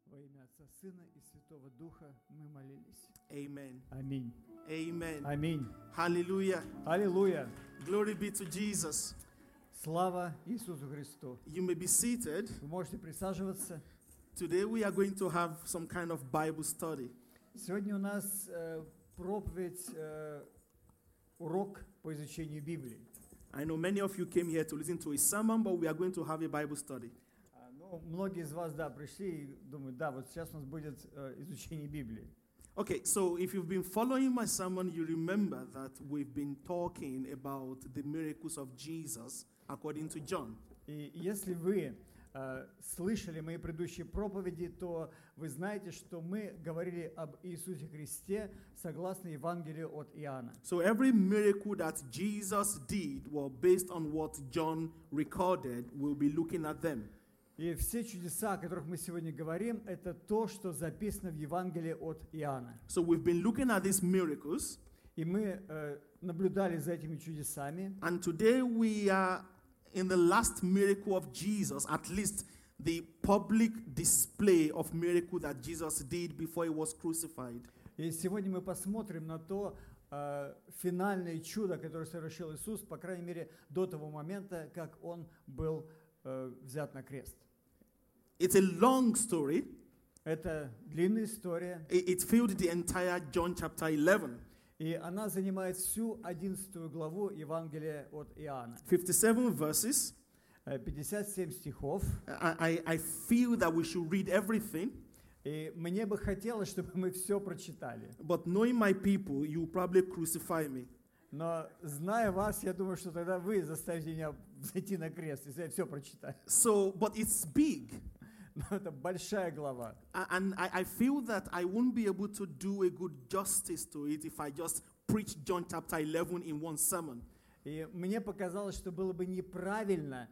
Во имя Отца, Сына и Святого Духа мы молились. Amen. Аминь. Amen. Аминь. Hallelujah. Аллилуйя. Glory be to Jesus. Слава Иисусу Христу. You may be seated. Вы можете присаживаться. Today we are going to have some kind of Bible study. Сегодня у нас проповедь, урок по изучению Библии. I know many of you came here to listen to a sermon, but we are going to have a Bible study. Ну, многие из вас, пришли и думают, вот сейчас у нас будет изучение Библии. Okay, so if you've been following my sermon, you remember that we've been talking about the miracles of Jesus according to John. И если вы слышали мои предыдущие проповеди, то вы знаете, что мы говорили об Иисусе Христе согласно Евангелию от Иоанна. So every miracle that Jesus did was based on what John recorded. We'll be looking at them. И все чудеса, о которых мы сегодня говорим, это то, что записано в Евангелии от Иоанна. So we've been looking at these miracles. И мы наблюдали за этими чудесами. And today we are in the last miracle of Jesus, at least the public display of miracle that Jesus did before he was crucified. И сегодня мы посмотрим на то финальное чудо, которое совершил Иисус, по крайней мере, до того момента, как Он был взят на крест. It's a long story. Это длинная история. It filled the entire John chapter 11. И она занимает всю 11 главу Евангелия от Иоанна. 57 verses. 57 стихов. I feel that we should read everything. И мне бы хотелось, чтобы мы все прочитали. But knowing my people, you probably crucify me. Но зная вас, я думаю, что тогда вы заставите меня зайти на крест, если я все прочитаю. So, but it's big. Но это большая глава. And I feel that I won't be able to do a good justice to it if I just preach John chapter 11 in one sermon. И мне показалось, что было бы неправильно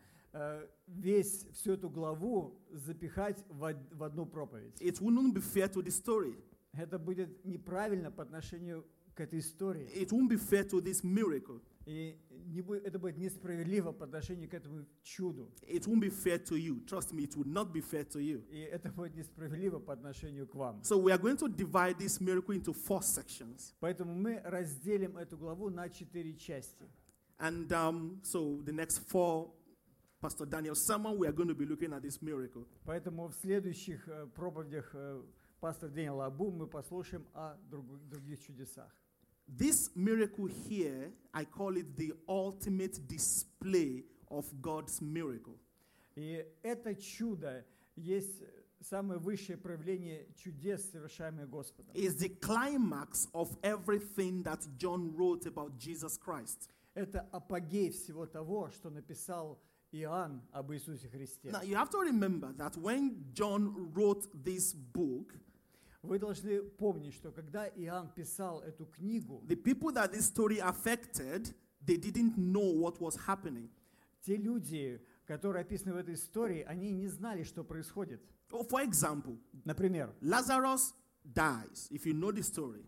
всю эту главу запихать в одну проповедь. It wouldn't be fair to the story. Это будет неправильно по отношению к этой истории. It won't be fair to this miracle. И это будет несправедливо по отношению к этому чуду. It won't be fair to you. Trust me, it would not be fair to you. И это будет несправедливо по отношению к вам. So we are going to divide this miracle into 4 sections. Поэтому мы разделим эту главу на 4 части. And so the next 4 Pastor Daniel's sermon, we are going to be looking at this miracle. Поэтому в следующих проповедях пастора Дэниела Абу мы послушаем о других чудесах. This miracle here, I call it the ultimate display of God's miracle. И это чудо есть самое высшее проявление чудес, совершаемых Господом. It's the climax of everything that John wrote about Jesus Christ. Это апогей всего того, что написал Иоанн об Иисусе Христе. Now you have to remember that when John wrote this book, вы должны помнить, что когда Иоанн писал эту книгу, the people that this story affected, they didn't know what was happening. те люди, которые описаны в этой истории, они не знали, что происходит. For example, Например, Lazarus dies, if you know the story.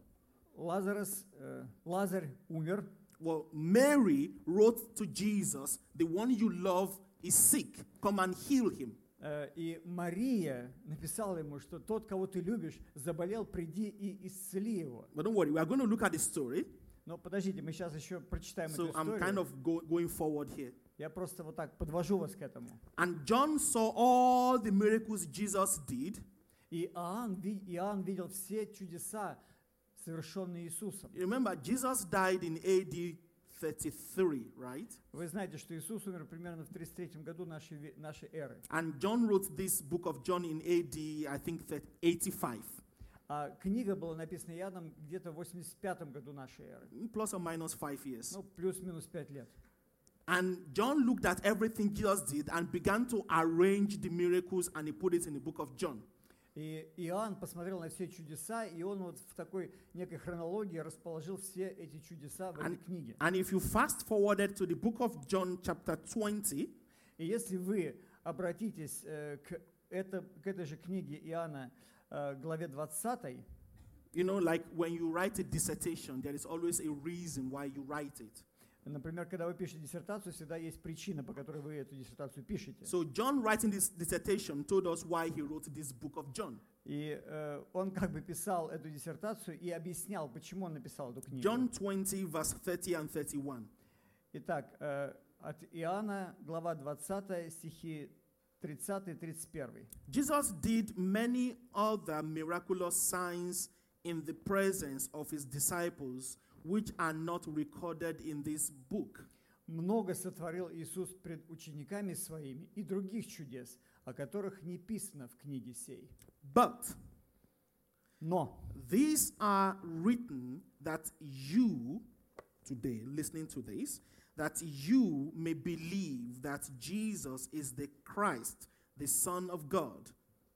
Лазарь умер. Well, Mary wrote to Jesus, the one you love is sick, come and heal him. И Мария написала ему, что тот, кого ты любишь, заболел, приди и исцели его. But don't worry, we are going to look at the story. Но подождите, мы сейчас еще прочитаем So эту I'm историю. kind of going forward here. Я просто вот так подвожу вас к этому. And John saw all the miracles Jesus did. И Иоанн видел все чудеса, совершенные Иисусом. Remember, Jesus died in AD 33, right? Вы знаете, что Иисус умер примерно в 33 году нашей эры. And John wrote this book of John in AD, I think, 85. А книга была написана Иоанном где-то в 85 году нашей эры. Plus or minus 5 years. Ну, плюс-минус 5 лет. And John looked at everything Jesus did and began to arrange the miracles and he put it in the book of John. И Иоанн посмотрел на все чудеса, и он вот в такой некой хронологии расположил все эти чудеса в этой книге. And if you fast forwarded to the book of John chapter 20, И если вы обратитесь к этой же книге Иоанна, главе 20, you know, like when you write a dissertation, there is always a reason why you write it. Например, когда вы пишете диссертацию, всегда есть причина, по которой вы эту диссертацию пишете. So John, writing this dissertation, told us why he wrote this book of John. И он как бы писал эту диссертацию и объяснял, почему он написал эту книгу. John 20, verse 30 and 31. Итак, от Иоанна, глава 20, стихи 30 и 31. Jesus did many other miraculous signs in the presence of his disciples, which are not recorded in this book. Много сотворил Иисус пред учениками своими и других чудес, о которых не писано в книге сей. But Но these are written that you, today, listening to this, that you may believe that Jesus is the Christ, the Son of God.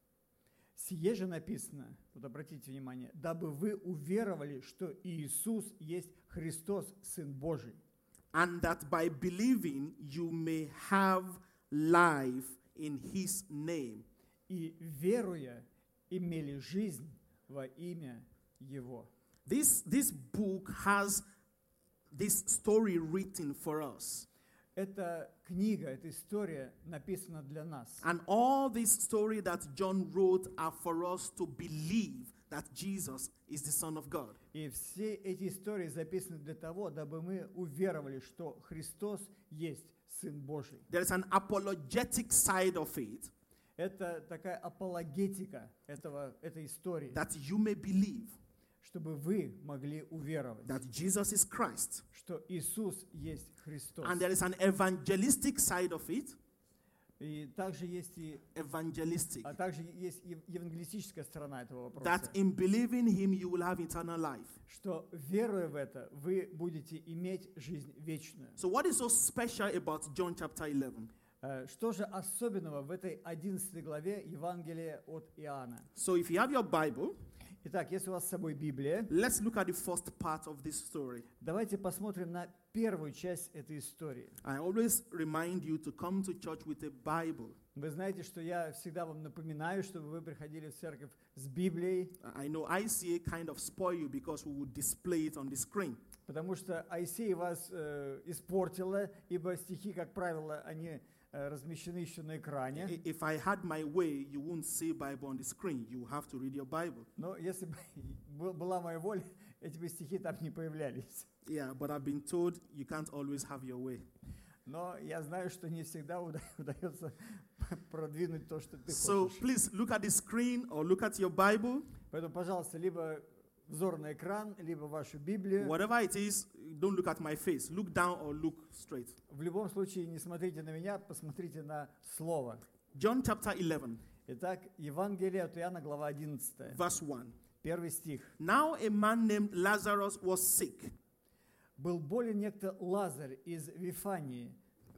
сие же написано, вот обратите внимание, дабы вы уверовали, что Иисус есть Христос, Сын Божий, And that by believing you may have life in his name. и, веруя, имели жизнь во имя Его. This book has this story written for us. Эта книга, эта история написана для нас. And all this story that John wrote are for us to believe that Jesus is the Son of God. И все эти истории записаны для того, дабы мы уверовали, что Христос есть Сын Божий. There is an apologetic side of it Это такая апологетика этой истории, that you may believe чтобы вы могли уверовать, that Jesus is Christ. что Иисус есть Христос. And there is an evangelistic side of it. И также есть Evangelistic. также есть евангелистическая сторона этого вопроса, That in believing him you will have eternal life. что, веруя в это, вы будете иметь жизнь вечную. So what is so special about John chapter 11? Что же особенного в этой 11 главе Евангелия от Иоанна? So if you have your Bible, Итак, если у вас с собой Библия, let's look at the first part of this story. давайте посмотрим на первую часть этой истории. I always remind you to come to church with a Bible. Вы знаете, что я всегда вам напоминаю, чтобы вы приходили в церковь с Библией, I know ICA kind of spoil you because we would display it on the screen. потому что ICA вас испортила, ибо стихи, как правило, они размещены еще на экране. If I had my way, you wouldn't see Bible on the screen. You have to read your Bible. Но если бы была моя воля, эти бы стихи там не появлялись. Yeah, but I've been told you can't always have your way. Но я знаю, что не всегда удается продвинуть то, что ты So хочешь. please look at the screen or look at your Bible. Поэтому, пожалуйста, либо взор на экран, либо вашу Библию. Whatever it is, don't look at my face. Look down or look straight. В любом случае, не смотрите на меня, посмотрите на Слово. John chapter 11, Итак, Евангелие от Иоанна, глава 11, verse 1. первый стих. Now a man named Lazarus was sick. «Был болен некто Лазарь из Вифании».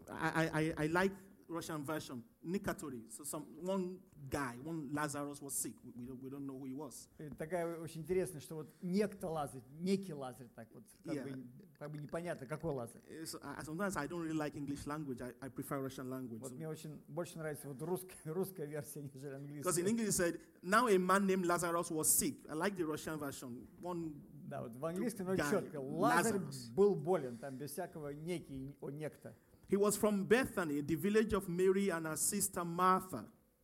I like Russian version, Nikatori. So one Lazarus was sick. We don't know who he was. Такая очень интересная, что вот некто Лазарь, некий Лазарь, так вот, как бы непонятно, какой Лазарь. Sometimes I don't really like English language. I prefer Russian language. Вот мне очень больше нравится вот русская версия, нежели Because in английская. English it said, now a man named Lazarus was sick. I like the Russian version. Да, вот в английском, но guy, четко. Лазарь Lazarus. был болен, там без всякого некий, некто. He was from Bethany, the village of Mary and her sister Martha.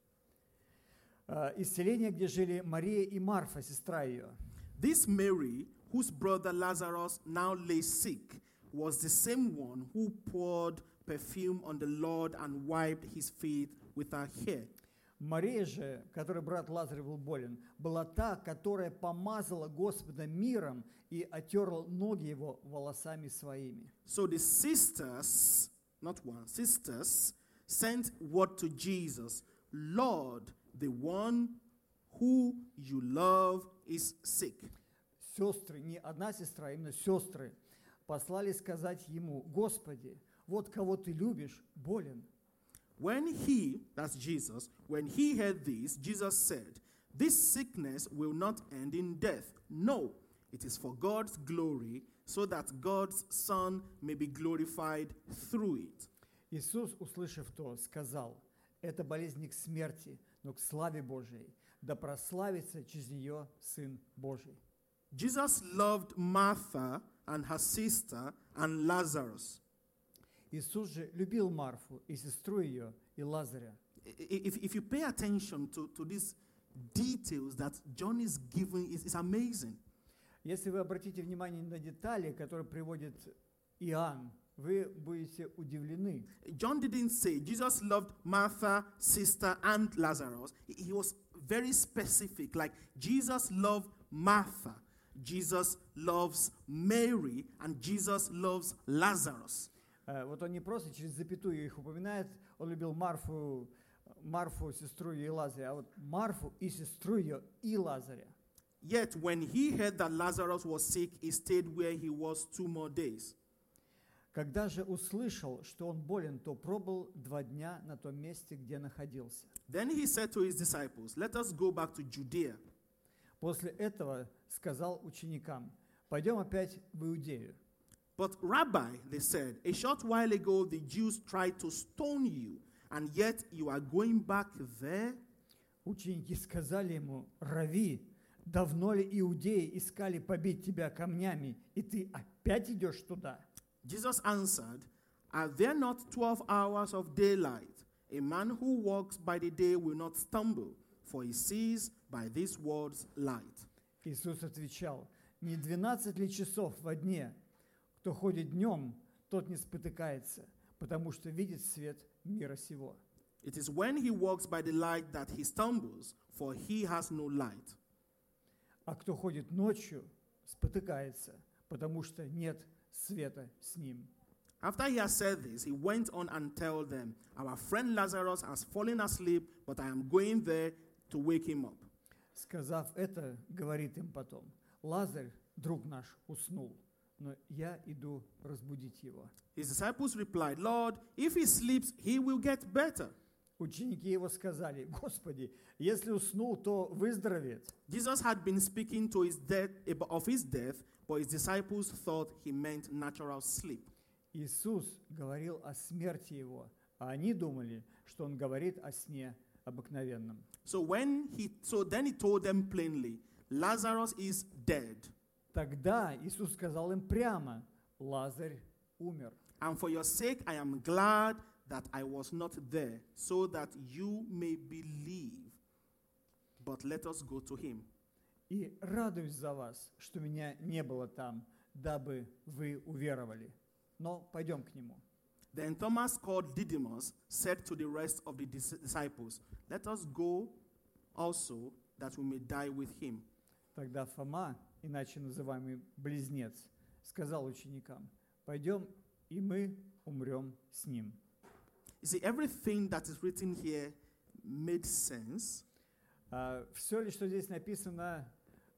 Из селения, где жили Мария и Марфа, сестра ее. This Mary, whose brother Lazarus now lay sick, was the same one who poured perfume on the Lord and wiped his feet with her hair. Мария же, которой брат Лазарь был болен, была та, которая помазала Господа миром и отерла ноги его волосами своими. So the sisters, not one, sisters, sent word to Jesus, Lord, the one who you love is sick. Сестры, не одна сестра, именно сестры, послали сказать ему: Господи, вот кого ты любишь, болен. When he, that's Jesus, when he heard this, Jesus said, this sickness will not end in death. No, it is for God's glory, so that God's Son may be glorified through it. Иисус, услышав то, сказал: это болезнь не к смерти, но к славе Божией, да прославится через нее Сын Божий. Jesus loved Martha and her sister and Lazarus. Иисус же любил Марфу и сестру ее, и Лазаря. If you pay attention to these details that John is giving, it's amazing. Если вы обратите внимание на детали, которые приводит Иоанн, вы будете удивлены. John didn't say Jesus loved Martha, sister, and Lazarus. He was very specific, like Jesus loved Martha, Jesus loves Mary, and Jesus loves Lazarus. Вот он не просто через запятую их упоминает, он любил Марфу, сестру ее и Лазаря, а вот Марфу и сестру ее и Лазаря. Yet when he heard that Lazarus was sick, he stayed where he was 2 more days. Когда же услышал, что он болен, то пробыл 2 дня на том месте, где находился. Then he said to his disciples, "Let us go back to Judea." После этого сказал ученикам: «Пойдем опять в Иудею». But Rabbi, they said, a short while ago the Jews tried to stone you, and yet you are going back there? Ученики сказали ему: «Рави, давно ли иудеи искали побить тебя камнями, и ты опять идешь туда?» Jesus answered, "Are there not 12 hours of daylight? A man who walks by the day will not stumble, for he sees by this world's light." Иисус отвечал: «Не 12 ли часов во дне? Кто ходит днем, тот не спотыкается, потому что видит свет мира сего. It is when he walks by the light that he stumbles, for he has no light. А кто ходит ночью, спотыкается, потому что нет света с ним». After he had said this, he went on and told them, "Our friend Lazarus has fallen asleep, but I am going there to wake him up." Сказав это, говорит им потом: «Лазарь, друг наш, уснул, но я иду разбудить его». His disciples replied, "Lord, if he sleeps, he will get better." Ученики его сказали: «Господи, если уснул, то выздоровеет». Jesus had been speaking to of his death, but his disciples thought he meant natural sleep. Иисус говорил о смерти его, а они думали, что он говорит о сне обыкновенном. So then he told them plainly, "Lazarus is dead. Тогда Иисус сказал им прямо: «Лазарь умер. And for your sake I am glad that I was not there, so that you may believe. But let us go to him." И радуюсь за вас, что меня не было там, дабы вы уверовали. Но пойдем к нему». Then Thomas, called Didymus, said to the rest of the disciples, "Let us go also, that we may die with him." Тогда Фома, иначе называемый Близнец, сказал ученикам: «Пойдем, и мы умрем с ним». You see, everything that is written here made sense. Все ли, что здесь написано,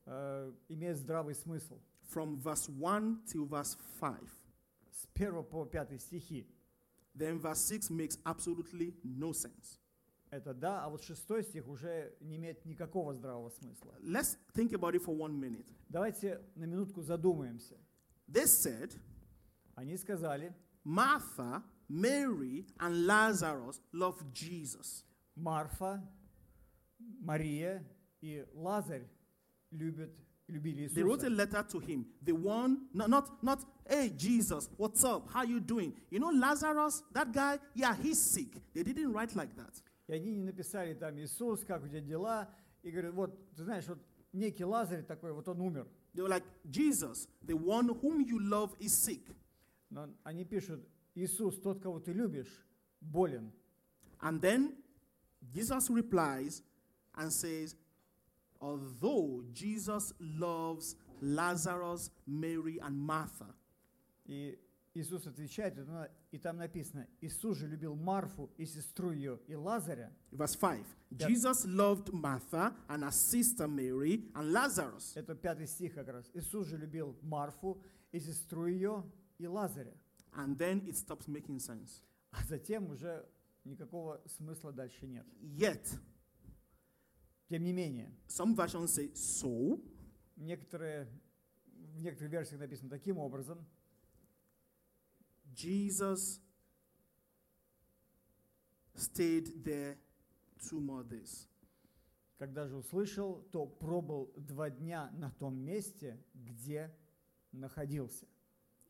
имеет здравый смысл. From verse 1 till verse 5. С 1 по 5 стихи. Then verse 6 makes absolutely no sense. Это да, а вот 6 стих уже не имеет никакого здравого смысла. Let's think about it for 1 minute. Давайте на минутку задумаемся. They said, Они сказали: Martha, Mary, and Lazarus loved Jesus. Марфа, Мария и Лазарь любили They wrote a Иисуса. letter to him. The one, not, "Hey, Jesus, what's up? How you doing? You know Lazarus, that guy, yeah, he's sick." They didn't write like that. И они не написали там: «Иисус, как у тебя дела?» И говорят: «Вот, ты знаешь, вот некий Лазарь такой, вот он умер». They were like, "Jesus, the one whom you love is sick." Но они пишут: «Иисус, тот, кого ты любишь, болен». And then Jesus replies and says, although Jesus loves Lazarus, Mary, and Martha, И Иисус отвечает, и там написано: «Иисус же любил Марфу и сестру ее и Лазаря». verse 5, Yeah. Jesus loved Martha and her sister Mary and Lazarus. Это 5 стих как раз. Иисус же любил Марфу и сестру ее и Лазаря. And then it stops making sense. А затем уже никакого смысла дальше нет. Yet, Тем не менее, some versions say, so, в некоторых версиях написано таким образом: Jesus stayed there 2 more days. когда же услышал, то пробыл 2 дня на том месте, где находился.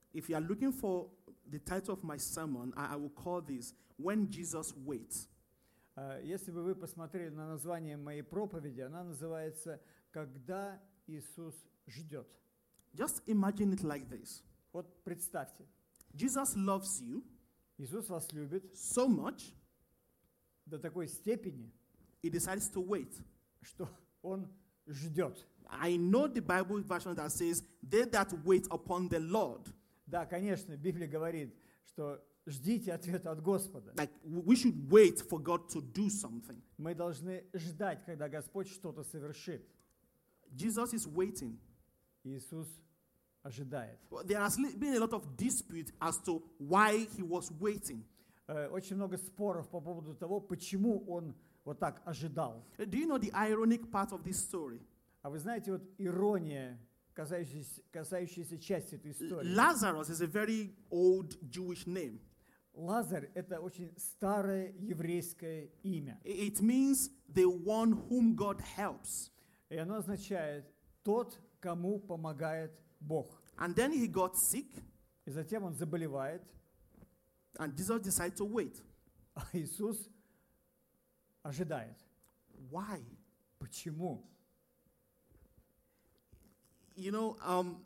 if you are looking for the title of my sermon, I will call this When Jesus Waits. Если бы вы посмотрели на название моей проповеди, она называется «Когда Иисус ждет». Just imagine it like this. Вот представьте, Jesus loves you Иисус вас любит so much, до такой степени, he decides to wait. что Он ждет. I know the Bible version that says, they that wait upon the Lord. Да, конечно, Библия говорит, что ждите ответа от Господа. Like, we should wait for God to do something. Мы должны ждать, когда Господь что-то совершит. Jesus is waiting. Иисус ожидает. Well, there has been a lot of dispute as to why he was waiting. Очень много споров по поводу того, почему Он вот так ожидал. Do you know the ironic part of this story? А вы знаете, вот ирония, касающаяся части этой истории. Lazarus is a very old Jewish name. Лазарь – это очень старое еврейское имя. It means the one whom God helps. И оно означает «тот, кому помогает Бог». And then he got sick, И затем он заболевает, and Jesus decided to wait. а Иисус ожидает. Why? Почему? You know,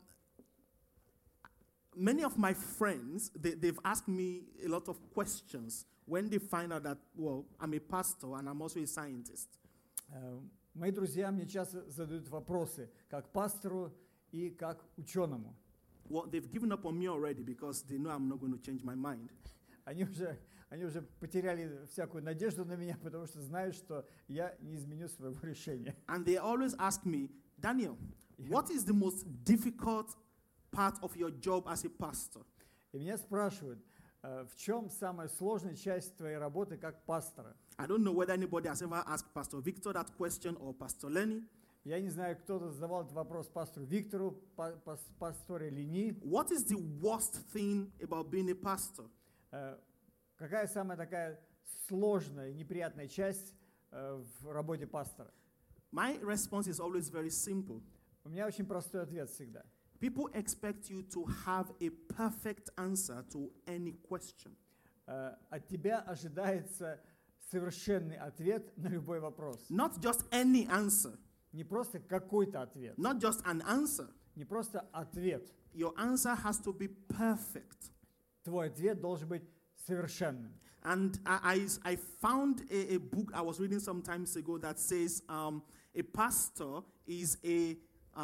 many of my friends, they've asked me a lot of questions when they find out that, well, I'm a pastor and I'm also a scientist. Мои друзья мне часто задают вопросы, как пастору и как ученому. Well, they've given up on me already because they know I'm not going to change my mind. Они уже потеряли всякую надежду на меня, потому что знают, что я не изменю своего решения. And they always ask me, Daniel, what is the most difficult part of your job as a pastor? И меня спрашивают, в чем самая сложная часть твоей работы как пастора? I don't know whether anybody has ever asked Pastor Victor that question or Pastor Lenny. Я не знаю, кто-то задавал этот вопрос пастору Виктору, пасторе Лени. What is the worst thing about being a pastor? Какая самая такая сложная и неприятная часть в работе пастора? My response is always very simple. У меня очень простой ответ всегда. People expect you to have a perfect answer to any question. От тебя ожидается совершенный ответ на любой вопрос. Not just any answer, Не просто какой-то ответ, not just an answer. не просто ответ. Your answer has to be perfect. Твой ответ должен быть совершенным. And I found a book I was reading some time ago that says a pastor is a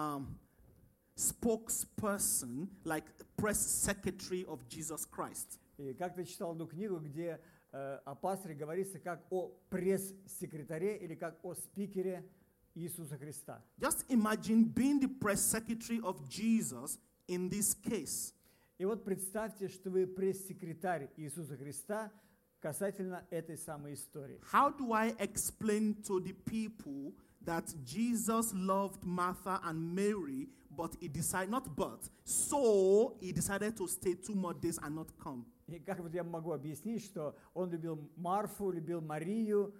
spokesperson, like press secretary of Jesus Christ. И как-то читал одну книгу, где о пасторе говорится как о пресс-секретаре или как о спикере Иисуса Христа. Just imagine being the press secretary of Jesus in this case. И вот представьте, что вы пресс-секретарь Иисуса Христа касательно этой самой истории. How do I explain to the people that Jesus loved Martha and Mary, but he decided so he decided to stay 2 more days and not come? И как вот я могу объяснить, что он любил Марфу, любил Марию,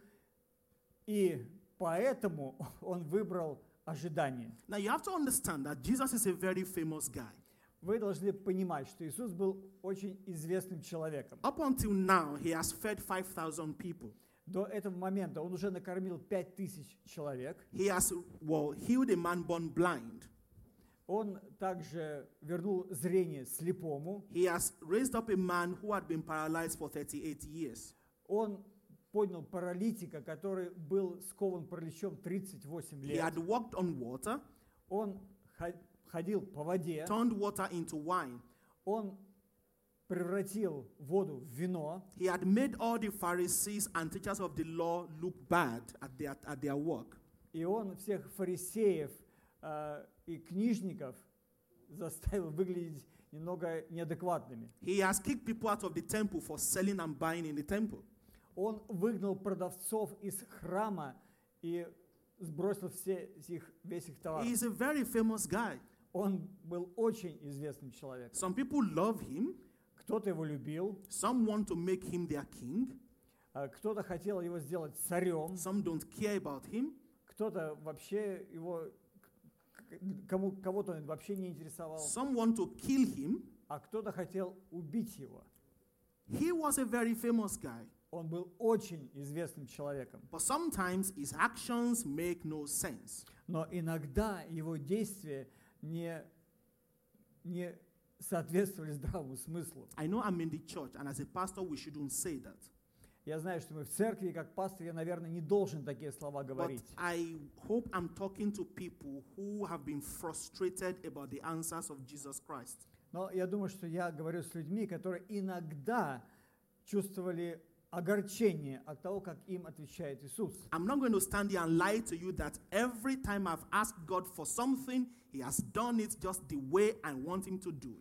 и поэтому он выбрал ожидание. Now you have to understand that Jesus is a very famous guy. Вы должны понимать, что Иисус был очень известным человеком. Up until now, he has fed 5,000 people. До этого момента он уже накормил 5000 человек. He has, healed a man born blind. Он также вернул зрение слепому. He has raised up a man who had been paralyzed for 38 years. Он поднял паралитика, который был скован параличом 38 He лет. had walked on water, Он ходил по воде. turned water into wine. Он превратил воду в вино. He had made all the Pharisees and teachers of the law look bad at their work. И он всех фарисеев и книжников заставил выглядеть немного неадекватными. He has kicked people out of the temple for selling and buying in the temple. Он выгнал продавцов из храма и сбросил весь их товар. He is a very famous guy. Он был очень известным человеком. Some people love him. Кто-то его любил, Some want to make him their king. кто-то хотел его сделать царем, Some don't care about him. кто-то вообще его, кого-то он вообще не интересовал. Some want to kill him. а кто-то хотел убить его. He was a very famous guy, Он был очень известным человеком, but sometimes his actions make no sense. но иногда его действия не соответствовали здравому смыслу. I know I'm in the church, and as a pastor, we shouldn't say that. Я знаю, что мы в церкви, и как пастор, я, наверное, не должен такие слова But говорить. I hope I'm talking to people who have been frustrated about the answers of Jesus Christ. Но я думаю, что я говорю с людьми, которые иногда чувствовали огорчение от того, как им отвечает Иисус. I'm not going to stand here and lie to you that every time I've asked God for something, He has done it just the way I want Him to do it.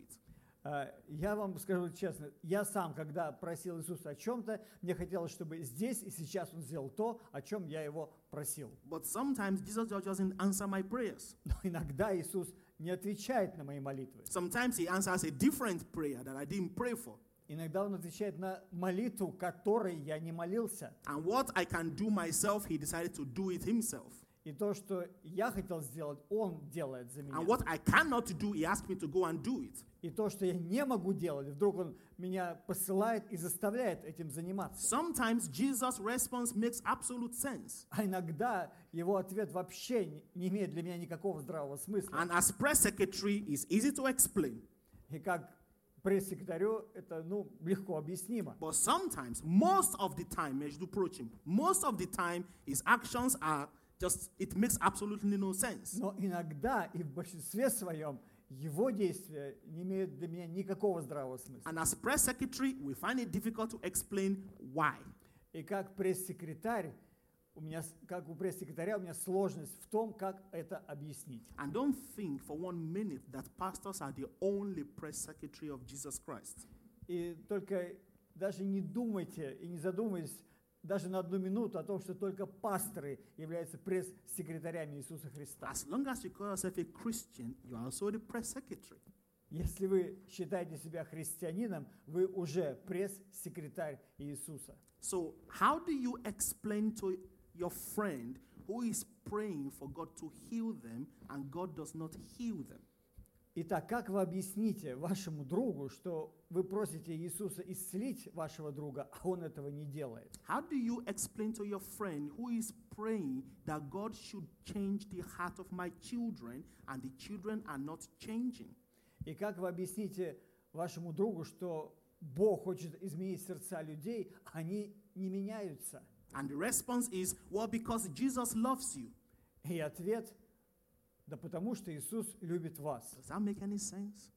Я вам скажу честно, я сам, когда просил Иисуса о чем-то, мне хотелось, чтобы здесь и сейчас Он сделал то, о чем я Его просил. But sometimes Jesus just doesn't answer my prayers. Но иногда Иисус не отвечает на мои молитвы. Sometimes He answers a different prayer that I didn't pray for. Иногда Он отвечает на молитву, которой я не молился. And what I can do myself, He decided to do it Himself. И то, что я хотел сделать, Он делает за меня. And what I cannot do, He asked me to go and do it. И то, что я не могу делать, вдруг Он меня посылает и заставляет этим заниматься. Sometimes Jesus' response makes absolute sense. А иногда Его ответ вообще не имеет для меня никакого здравого смысла. And as press secretary, it's easy to explain. И как пресс-секретарю это легко объяснимо. But sometimes, most of the time, между прочим, most of the time, his actions are just, it makes absolutely no sense. Но иногда и в большинстве своем его действия не имеют для меня никакого здравого смысла. And as press secretary, we find it difficult to explain why. И как пресс-секретарь, как у пресс-секретаря у меня сложность в том, как это объяснить. And don't think for 1 minute that pastors are the only press secretary of Jesus Christ. И только даже не думайте и не задумывайтесь даже на 1 минуту о том, что только пасторы являются пресс-секретарями Иисуса Христа. As long as you call yourself a Christian, you are also the press secretary. Если вы считаете себя христианином, вы уже пресс-секретарь Иисуса. So how do you explain to your friend who is praying for God to heal them and God does not heal them? Итак, как вы объясните вашему другу, что вы просите Иисуса исцелить вашего друга, а он этого не делает? How do you explain to your friend who is praying that God should change the heart of my children and the children are not changing? И как вы объясните вашему другу, что Бог хочет изменить сердца людей, а они не меняются? And the response is, well, because Jesus loves you. И ответ – да потому что Иисус любит вас. Does that make any sense?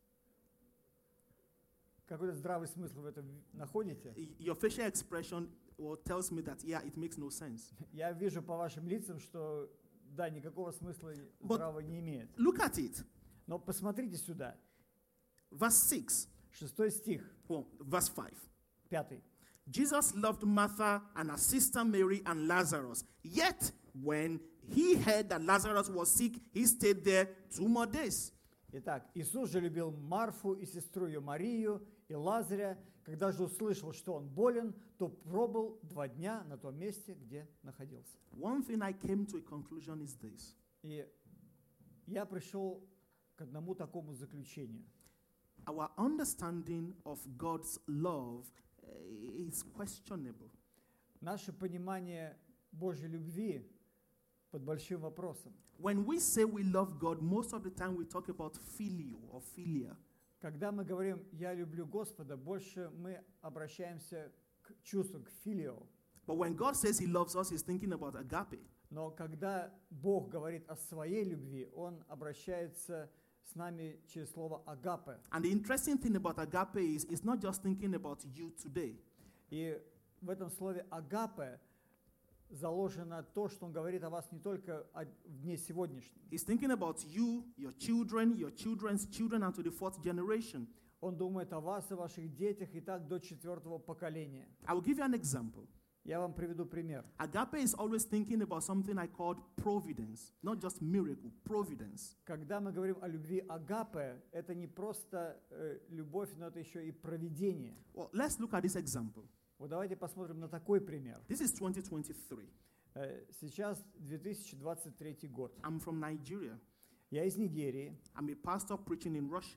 Какой-то здравый смысл в этом находите? Your facial expression tells me that, yeah, it makes no sense. Я вижу по вашим лицам, что да, никакого смысла здравого не имеет. Look at it. Но посмотрите сюда. Verse 6. 6 стих, Well, verse 5. 5. Jesus loved Martha and her sister Mary and Lazarus. Yet, when he heard that Lazarus was sick, he stayed there 2 more days. Итак, Иисус же любил Марфу и сестру ее Марию и Лазаря. Когда же услышал, что он болен, то пробыл 2 дня на том месте, где находился. One thing I came to a conclusion is this. И я пришел к одному такому заключению. Our understanding of God's love is questionable. Наше понимание Божьей любви под большим вопросом. When we say we love God, most of the time we talk about filio or philia. Когда мы говорим «я люблю Господа», больше мы обращаемся к чувству, к филио. But when God says he loves us, he's thinking about agape. Но когда Бог говорит о своей любви, Он обращается с нами через слово «агапе». And the interesting thing about agape is it's not just thinking about you today. И в этом слове «агапе» заложено то, что Он говорит о вас не только в дне сегодняшнем. He's thinking about you, your children, your children's children, and to the 4th generation. Он думает о вас и ваших детях и так до 4-го поколения. I will give you an example. Я вам приведу пример. Agape is always thinking about something I called providence, not just miracle, providence. Когда мы говорим о любви агапе, это не просто любовь, но это еще и провидение. Well, let's look at this example. Вот давайте посмотрим на такой пример. This is 2023. Сейчас 2023 год. I'm from Nigeria. Я из Нигерии. I'm a pastor preaching in Russia.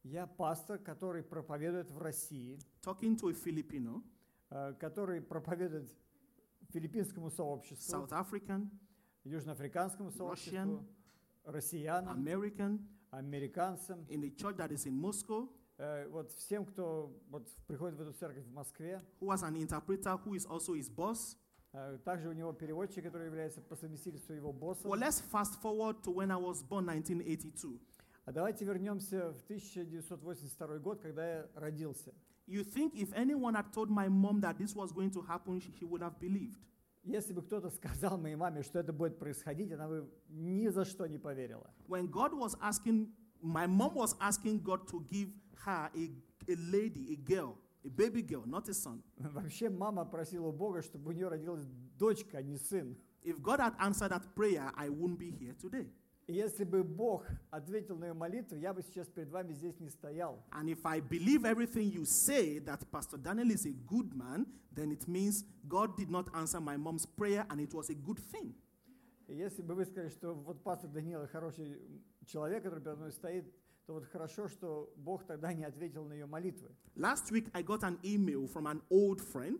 Я пастор, который проповедует в России, talking to a Filipino, который проповедует филиппинскому сообществу, South African, южноафриканскому сообществу, россиянам, American, американцам, in a church that is in Moscow, вот всем, кто вот приходит в эту церковь в Москве. who has an interpreter who is also his boss. Также у него переводчик, который является по совместительству его боссом. Well, let's fast forward to when I was born, 1982. А давайте вернемся в 1982 год, когда я родился. You think if anyone had told my mom that this was going to happen, she would have believed. Если бы кто-то сказал моей маме, что это будет происходить, она бы ни за что не поверила. When God was asking, my mom was asking God to give her a lady, a girl, a baby girl, not a son. Вообще мама просила у Бога, чтобы у нее родилась дочка, а не сын. If God had answered that prayer, I wouldn't be here today. И если бы Бог ответил на ее молитву, я бы сейчас перед вами здесь не стоял. And if I believe everything you say, that Pastor Daniel is a good man, then it means God did not answer my mom's prayer and it was a good thing. И если бы вы сказали, что вот пастор Даниил хороший человек, который передо мной стоит, то вот хорошо, что Бог тогда не ответил на ее молитвы. Last week, I got an email from an old friend.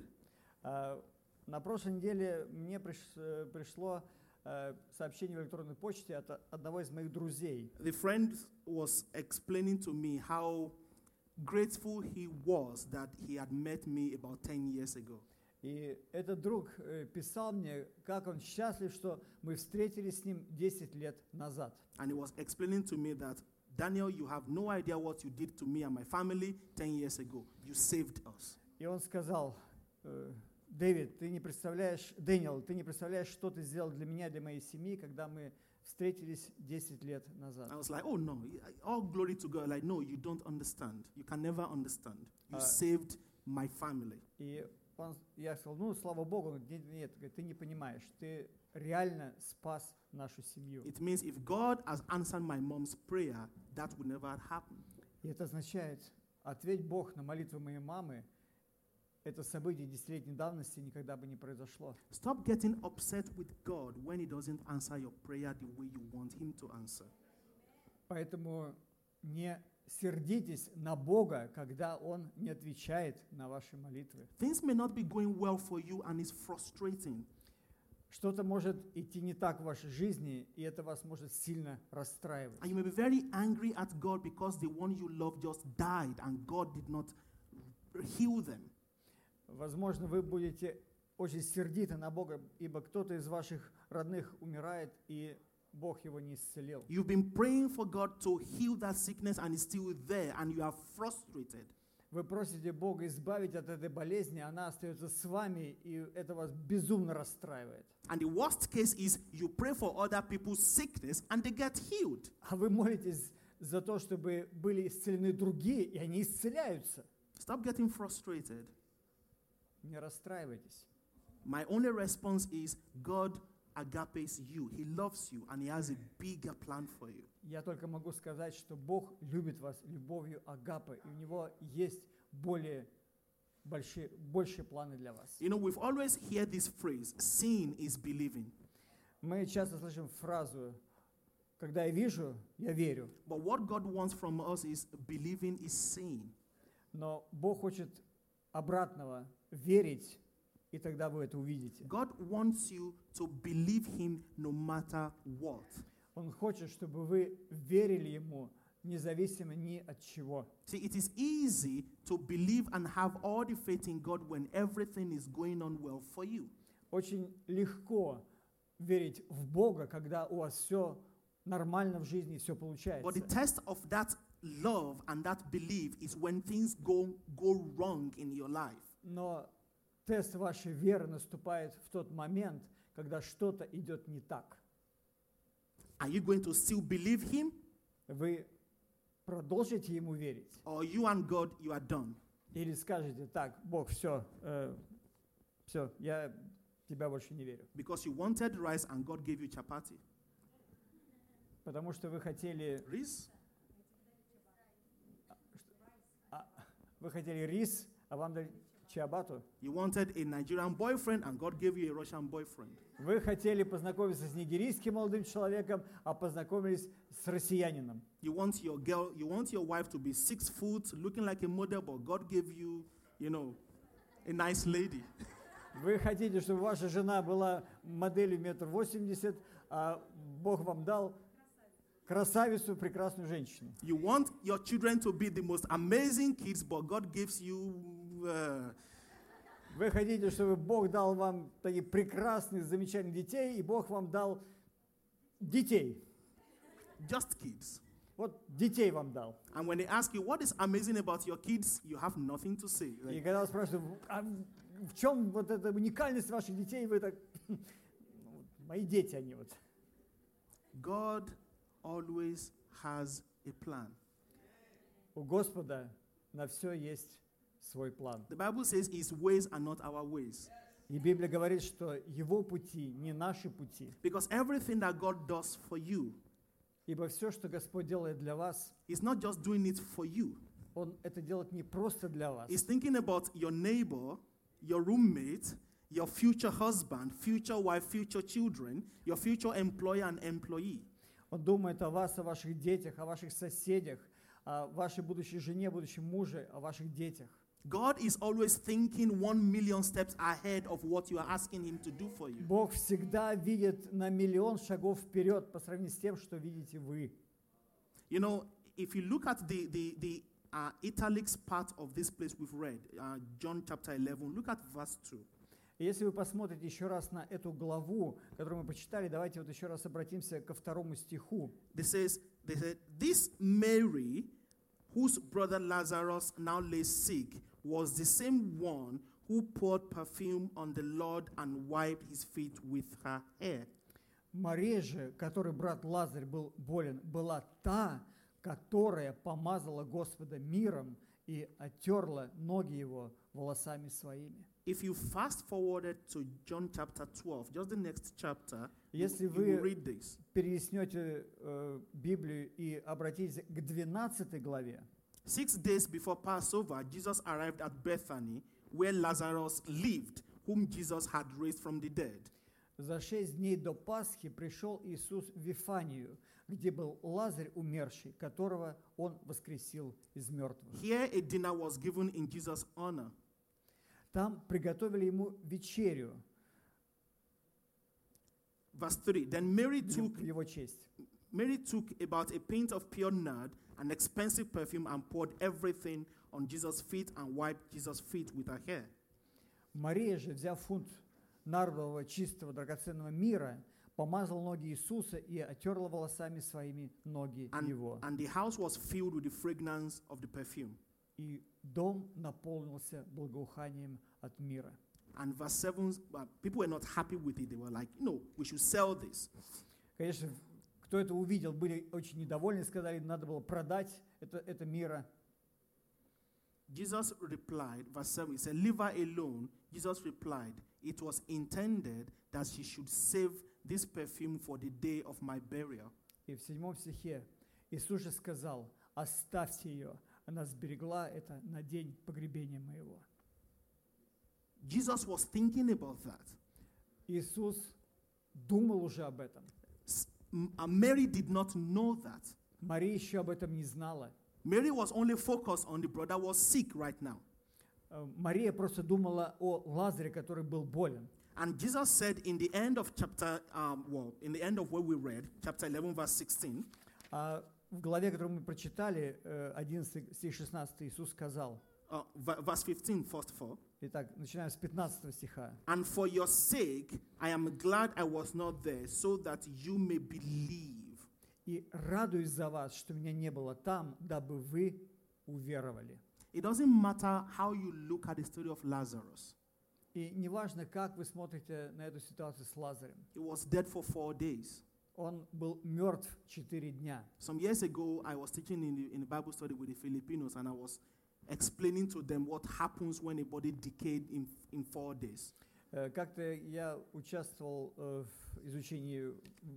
На прошлой неделе мне пришло сообщение в электронной почте от одного из моих друзей. The friend was explaining to me how grateful he was that he had met me about 10 years ago. И этот друг писал мне, как он счастлив, что мы встретились с ним 10 лет назад. And he was explaining to me that, Daniel, you have no idea what you did to me and my family 10 years ago. You saved us. И он сказал: Дэвид, Дэниел, ты не представляешь, что ты сделал для меня, для моей семьи, когда мы встретились 10 лет назад. I was like, oh no, all glory to God. Like, no, you don't understand. You can never understand. You saved my family. И я сказал, ну, слава Богу. Он говорит, нет, ты не понимаешь, ты реально спас нашу семью. It means if God has answered my mom's prayer, that would never have happened. И это означает, ответь Бог на молитву моей мамы, это событие десятилетней давности никогда бы не произошло. Stop getting upset with God when He doesn't answer your prayer the way you want Him to answer. Поэтому не сердитесь на Бога, когда Он не отвечает на ваши молитвы. Things may not be going well for you and it's frustrating. Что-то может идти не так в вашей жизни, и это вас может сильно расстраивать. And you may be very angry at God because the one you love just died and God did not heal them. Возможно, вы будете очень сердиты на Бога, ибо кто-то из ваших родных умирает, и Бог его не исцелил. You've been praying for God to heal that sickness and it's still there and you are frustrated. Вы просите Бога избавить от этой болезни, она остается с вами, и это вас безумно расстраивает. And the worst case is you pray for other people's sickness and they get healed. А вы молитесь за то, чтобы были исцелены другие, и они исцеляются. Stop getting frustrated. Не расстраивайтесь. My only response is God agapes you. He loves you and He has a bigger plan for you. Я только могу сказать, что Бог любит вас любовью агапы, и у Него есть большие планы для вас. You know, we've always heard this phrase, seeing is believing. Мы часто слышим фразу, когда я вижу, я верю. But what God wants from us is believing is seeing. Но Бог хочет обратного, верить, и тогда вы это увидите. God wants you to believe Him no matter what. Он хочет, чтобы вы верили Ему, независимо ни от чего. See, it is easy to believe and have all the faith in God when everything is going on well for you. Очень легко верить в Бога, когда у вас все нормально в жизни, все получается. But the test of that love and that belief is when things go wrong in your life. Но тест вашей веры наступает в тот момент, когда что-то идет не так. Are you going to still believe Him? Вы продолжите Ему верить? Or you and God, you are done? Или скажете, так, Бог, все, я в Тебя больше не верю. Because you wanted rice and God gave you chapati. Потому что вы хотели Rice? рис, а вам дали Чиабату. You wanted a Nigerian boyfriend, and God gave you a Russian boyfriend. Вы хотели познакомиться с нигерийским молодым человеком, а познакомились с россиянином. You want your wife to be 6 foot, looking like a model, but God gave you, a nice lady. Вы хотите, чтобы ваша жена была моделью 1,80 м, а Бог вам дал красавицу, прекрасную женщину. You want your children to be the most amazing kids, but God gives you Вы хотите, чтобы Бог дал вам таких прекрасных, замечательных детей, и Бог вам дал детей. just kids. Вот детей вам дал. And when they ask you what is amazing about your kids, you have nothing to say. И когда вас спрашивают, а в чем вот эта уникальность ваших детей, вы так, мои дети они вот. God always has a plan. У Господа на все есть свой план. The Bible says his ways are not our ways. И Библия говорит, что Его пути не наши пути. Because everything that God does for you, Ибо все, что Господь делает для вас, he's not just doing it for you. Он это делает не просто для вас. He's thinking about your neighbor, your roommate, your future husband, future wife, future children, your future employer and employee. Он думает о вас, о ваших детях, о ваших соседях, о вашей будущей жене, будущем муже, о ваших детях. God is always thinking 1 million steps ahead of what you are asking him to do for you. Бог всегда видит на миллион шагов вперед по сравнению с тем, что видите вы. You know, if you look at the italics part of this place we've read, John chapter 11, look at verse 2. И если вы посмотрите еще раз на эту главу, которую мы почитали, давайте вот еще раз обратимся ко 2 стиху. They said, this Mary, whose brother Lazarus now lay sick, was the same one who poured perfume on the Lord and wiped his feet with her hair. Мария же, которой брат Лазарь был болен, была та, которая помазала Господа миром и оттерла ноги его волосами своими. If you fast forwarded to John chapter 12, just the next chapter, Если you will вы read this. перелистнете Библию и обратитесь к 12 главе, 6 days before Passover, Jesus arrived at Bethany, where Lazarus lived, whom Jesus had raised from the dead. за 6 дней до Пасхи пришел Иисус в Вифанию, где был Лазарь умерший, которого Он воскресил из мертвых. Here a dinner was given in Jesus' honor. Там приготовили ему вечерю Verse 3, then в его честь. Mary took about a pint of pure nard, an expensive perfume, and poured everything on Jesus' feet and wiped Jesus' feet with her hair. Мария же, взяв фунт нардового чистого драгоценного мира, помазала ноги Иисуса и оттерла волосами своими ноги его. And the house was filled with the fragrance of the perfume. И дом наполнился благоуханием от мира. And verse 7, people were not happy with it. They were like, we should sell this. Конечно, кто это увидел, были очень недовольны, сказали, надо было продать это мира. Jesus replied, verse 7, he said, leave her alone. Jesus replied, it was intended that she should save this perfume for the day of my burial. И в 7 стихе Иисус же сказал, оставьте ее, она сберегла это на день погребения моего. Jesus was thinking about that. Иисус думал уже об этом. Mary did not know that. Мария еще об этом не знала. Mary was only focused on the brother was sick right now. Мария просто думала о Лазаре, который был болен. And Jesus said in the end of in the end of what we read, chapter 11, verse 16, В главе, которую мы прочитали, 11 стих 16, Иисус сказал, verse 15, first of all, итак, начинаем с 15 стиха. and for your sake, I am glad I was not there, so that you may believe. И радуюсь за вас, что меня не было там, дабы вы уверовали. It doesn't matter how you look at the story of Lazarus. И неважно, как вы смотрите на эту ситуацию с Лазарем. He was dead for 4 days. Он был мертв 4 дня. Some years ago, I was teaching in the Bible study with the Filipinos, and I was explaining to them what happens when a body decayed in 4 days. Как-то я участвовал в изучении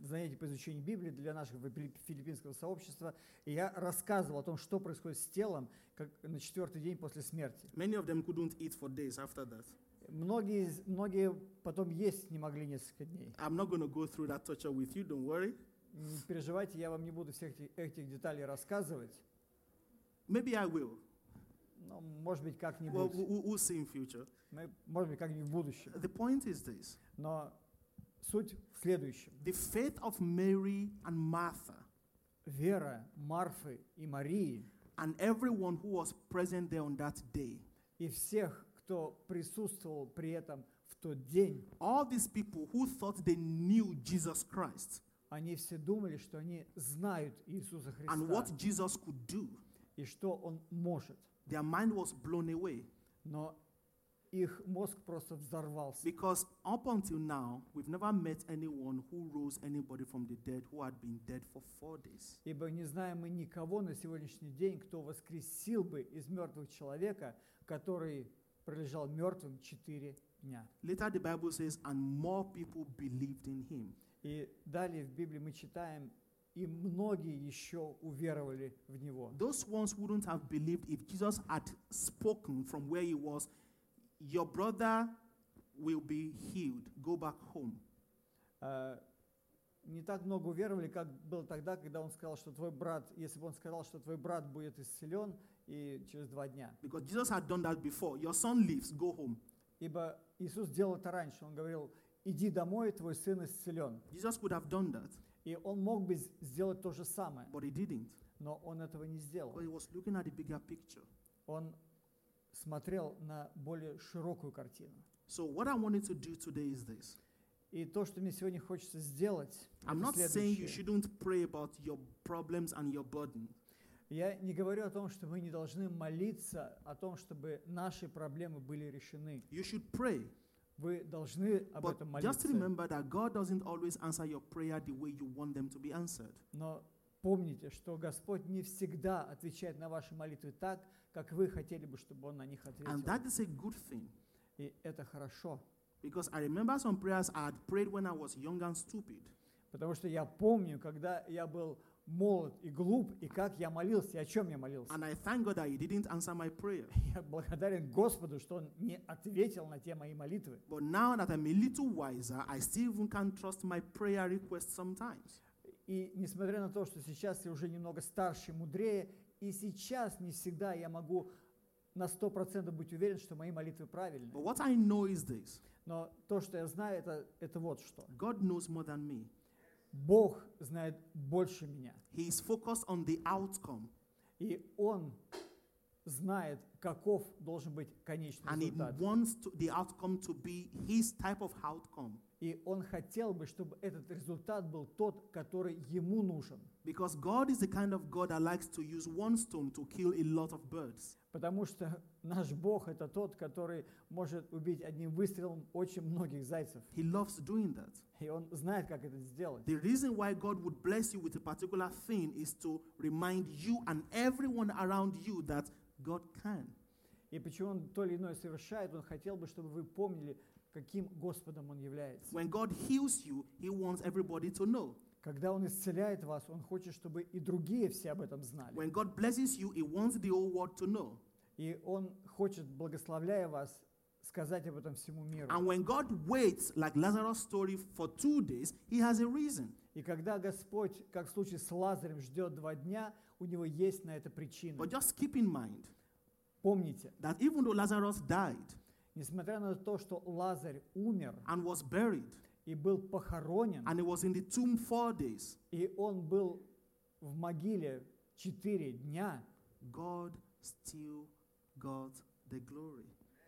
занятий по изучению Библии для нашего филиппинского сообщества, и я рассказывал о том, что происходит с телом как на 4-й день после смерти. Many of them couldn't eat for days after that. Многие потом есть не могли несколько дней. I'm not going to go through that torture with you, don't worry. Не переживайте, я вам не буду всех этих деталей рассказывать. Maybe I will. Но, может быть, Well, как-нибудь. we'll see in future. Может быть, как-нибудь в будущем. The point is this. Но суть в следующем. The faith of Mary and Martha Вера Марфы и Марии and everyone who was present there on that day, и всех, кто присутствовал при этом в тот день, all these people who thought they knew Jesus Christ они все думали, что они знают Иисуса and what Христа Jesus could do, и что Он может. their mind was blown away. Но их мозг просто взорвался. Because up until now, we've never met anyone who rose anybody from the dead who had been dead for 4 days. Ибо не знаем мы никого на сегодняшний день, кто воскресил бы из мертвых человека, который пролежал мертвым 4 дня. Later, the Bible says, and more people believed in him. И далее в Библии мы читаем, и многие еще уверовали в Него. Those ones wouldn't have believed if Jesus had spoken from where he was, your brother will be healed. Go back home. Не так много уверовали, как было тогда, когда Он сказал, что твой брат, если бы Он сказал, что твой брат будет исцелен и через 2 дня. Because Jesus had done that before. Your son lives, go home. Ибо Иисус делал это раньше. Он говорил, иди домой, твой сын исцелен. Jesus could have done that, И Он мог бы сделать то же самое, but he didn't. но Он этого не сделал. Because he was looking at the bigger picture. Он смотрел на более широкую картину. So what I wanted to do today is this. И то, что мне сегодня хочется сделать, I'm это not saying you следующее. shouldn't pray about your problems and your burden. Я не говорю о том, что мы не должны молиться о том, чтобы наши проблемы были решены. You should pray. Вы должны об But этом just молиться. remember that God doesn't always answer your prayer the way you want them to be answered. Но помните, что Господь не всегда отвечает на ваши молитвы так, как вы хотели бы, чтобы Он на них ответил. And that is a good thing. И это хорошо. Because I remember some prayers I had prayed when I was young and stupid. Потому что я помню, когда я был молод и глуп, и как я молился, и о чем я молился. And I thank God that He didn't answer my prayer. Я благодарен Господу, что Он не ответил на те мои молитвы. But now that I'm a little wiser, I still even can't trust my prayer requests sometimes. И несмотря на то, что сейчас я уже немного старше и мудрее, и сейчас не всегда я могу на 100% быть уверен, что мои молитвы правильные. But what I know is this. Но то, что я знаю, это вот что. God knows more than me. Бог знает больше меня. He is focused on the outcome. И Он знает, каков должен быть конечный And He результат. wants the outcome to be His type of outcome. И Он хотел бы, чтобы этот результат был тот, который Ему нужен. Because God is the kind of God that likes to use one stone to kill a lot of birds. Потому что наш Бог – это тот, который может убить одним выстрелом очень многих зайцев. He loves doing that. И Он знает, как это сделать. The reason why God would bless you with a particular thing is to remind you and everyone around you that God can. И почему Он то или иное совершает, Он хотел бы, чтобы вы помнили, каким Господом Он является. When God heals you, He wants everybody to know. Когда Он исцеляет вас, Он хочет, чтобы и другие все об этом знали. When God blesses you, He wants the whole world to know. И Он хочет, благословляя вас, сказать об этом всему миру. And when God waits, like Lazarus' story, for 2 days, He has a reason. И когда Господь, как в случае с Лазарем, ждет 2 дня, у Него есть на это причина. But just keep in mind Помните, that even though Lazarus died несмотря на то, что Лазарь умер and was buried, и был похоронен, and he was in the tomb 4 days, и он был в могиле 4 дня, God still got the glory.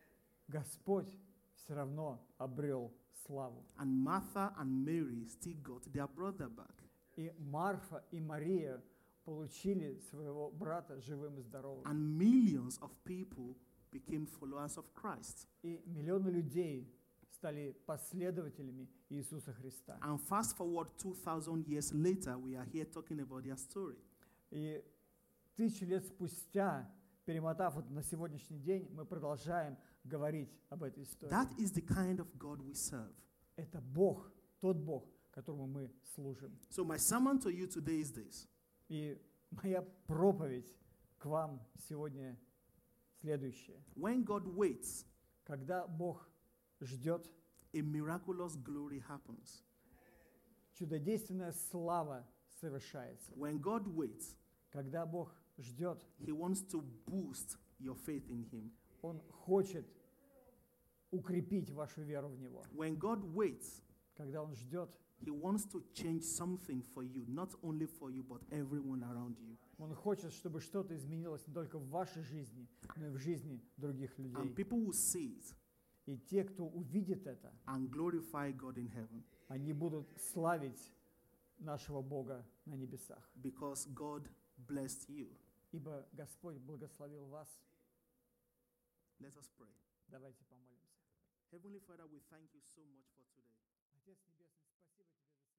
Господь все равно обрел славу. And Martha and Mary still got their brother back. И Марфа и Мария получили своего брата живым и здоровым. And millions of people became followers of Christ. И миллионы людей стали последователями Иисуса Христа. And fast forward 2,000 years later, we are here talking about their story. И 1000 лет спустя, перемотав это на сегодняшний день, мы продолжаем говорить об этой истории. That is the kind of God we serve. Это Бог, тот Бог, которому мы служим. So my sermon to you today is this. И моя проповедь к вам сегодня следующая. When God waits, Когда Бог ждет, a miraculous glory happens. чудодейственная слава совершается. When God waits, Когда Бог ждет, He wants to boost your faith in Him. Он хочет укрепить вашу веру в Него. When God waits, Когда Он ждет, He wants to change something for you, not only for you, but everyone around you. Он хочет, чтобы что-то изменилось не только в вашей жизни, но и в жизни других And людей. people will see it И те, кто увидит это, and glorify God in heaven они будут славить нашего Бога на небесах. because God blessed you. Ибо Господь благословил вас. Let us pray. Давайте помолимся. Heavenly Father, we thank you so much for today. Отец Небесный, спасибо Тебе за